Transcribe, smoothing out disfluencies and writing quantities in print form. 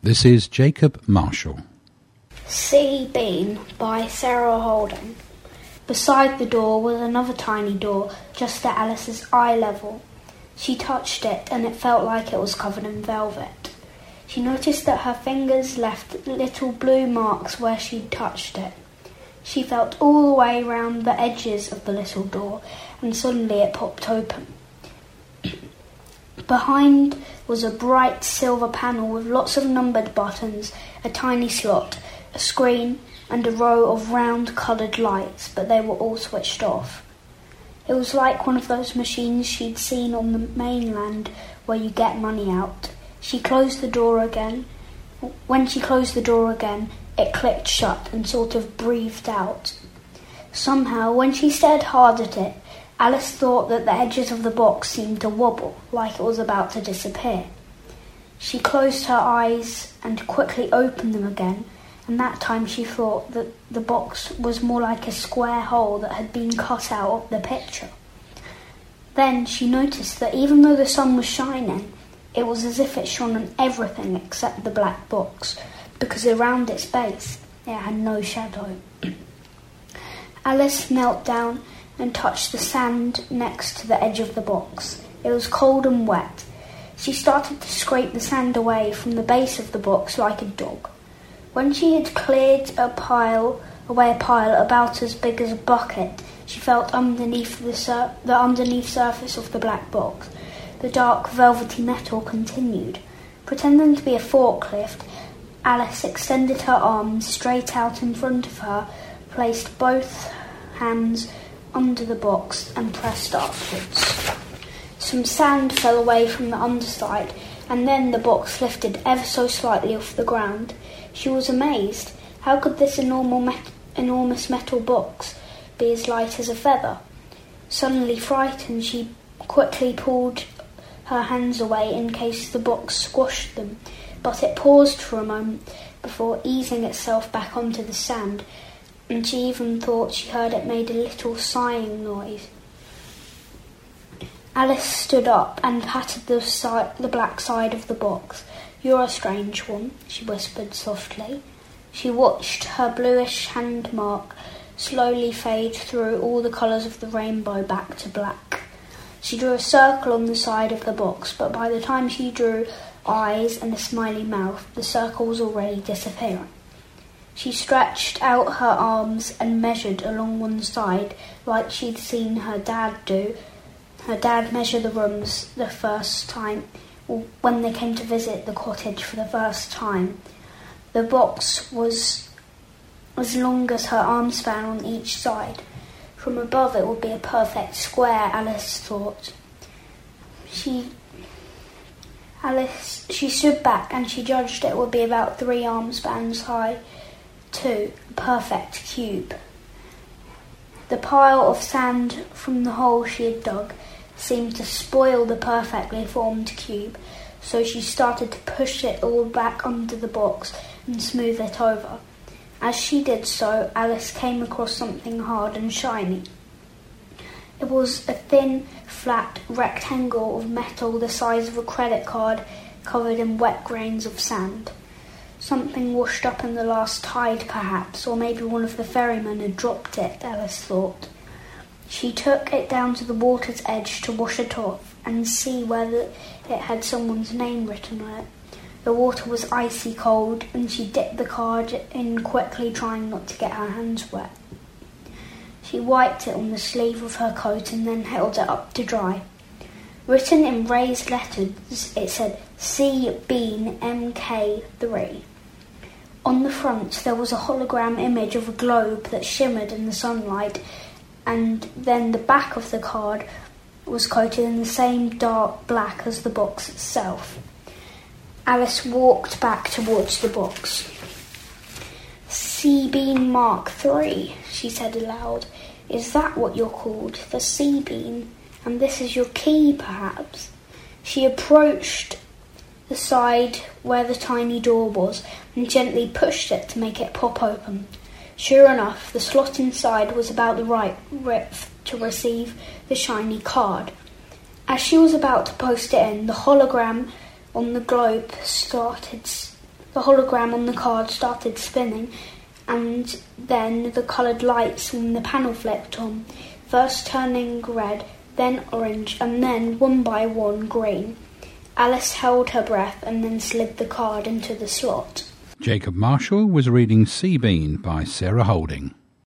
This is Jacob Marshall. Sea Bean by Sarah Holding. Beside the door was another tiny door, just at Alice's eye level. She touched it, and it felt like it was covered in velvet. She noticed that her fingers left little blue marks where she'd touched it. She felt all the way round the edges of the little door, and suddenly it popped open. Behind was a bright silver panel with lots of numbered buttons, a tiny slot, a screen, and a row of round coloured lights, but they were all switched off. It was like one of those machines she'd seen on the mainland where you get money out. She closed the door again. When she closed the door again, it clicked shut and sort of breathed out. Somehow, when she stared hard at it, Alice thought that the edges of the box seemed to wobble, like it was about to disappear. She closed her eyes and quickly opened them again, and that time she thought that the box was more like a square hole that had been cut out of the picture. Then she noticed that even though the sun was shining, it was as if it shone on everything except the black box, because around its base it had no shadow. Alice knelt down and touched the sand next to the edge of the box. It was cold and wet. She started to scrape the sand away from the base of the box like a dog. When she had cleared away a pile about as big as a bucket, she felt underneath the underneath surface of the black box. The dark velvety metal continued. Pretending to be a forklift, Alice extended her arms straight out in front of her, placed both hands under the box and pressed upwards. Some sand fell away from the underside, and then the box lifted ever so slightly off the ground. She was amazed. How could this enormous metal box be as light as a feather? Suddenly frightened, she quickly pulled her hands away in case the box squashed them, but it paused for a moment before easing itself back onto the sand, and she even thought she heard it made a little sighing noise. Alice stood up and patted the black side of the box. "You're a strange one," she whispered softly. She watched her bluish hand mark slowly fade through all the colours of the rainbow back to black. She drew a circle on the side of the box, but by the time she drew eyes and a smiley mouth, the circle was already disappearing. She stretched out her arms and measured along one side like she'd seen her dad do. Her dad measured the rooms the first time when they came to visit the cottage for the first time. The box was as long as her arm span on each side. From above it would be a perfect square, Alice thought. She stood back and she judged it would be about 3 arm spans high. 2, a perfect cube. The pile of sand from the hole she had dug seemed to spoil the perfectly formed cube, so she started to push it all back under the box and smooth it over. As she did so, Alice came across something hard and shiny. It was a thin, flat rectangle of metal the size of a credit card covered in wet grains of sand. Something washed up in the last tide, perhaps, or maybe one of the ferrymen had dropped it, Alice thought. She took it down to the water's edge to wash it off and see whether it had someone's name written on it. The water was icy cold, and she dipped the card in quickly, trying not to get her hands wet. She wiped it on the sleeve of her coat and then held it up to dry. Written in raised letters, it said, "Sea Bean MK3. On the front there was a hologram image of a globe that shimmered in the sunlight, and then the back of the card was coated in the same dark black as the box itself. Alice walked back towards the box. "Sea Bean Mark III, she said aloud. "Is that what you're called, the Sea Bean? And this is your key, perhaps?" She approached the side where the tiny door was and gently pushed it to make it pop open. Sure enough, the slot inside was about the right width to receive the shiny card. As she was about to post it in, the hologram on the globe started The hologram on the card started spinning, and then the coloured lights from the panel flicked on, first turning red, then orange, and then, one by one, green. Alice held her breath and then slid the card into the slot. Jacob Marshall was reading Sea Bean by Sarah Holding.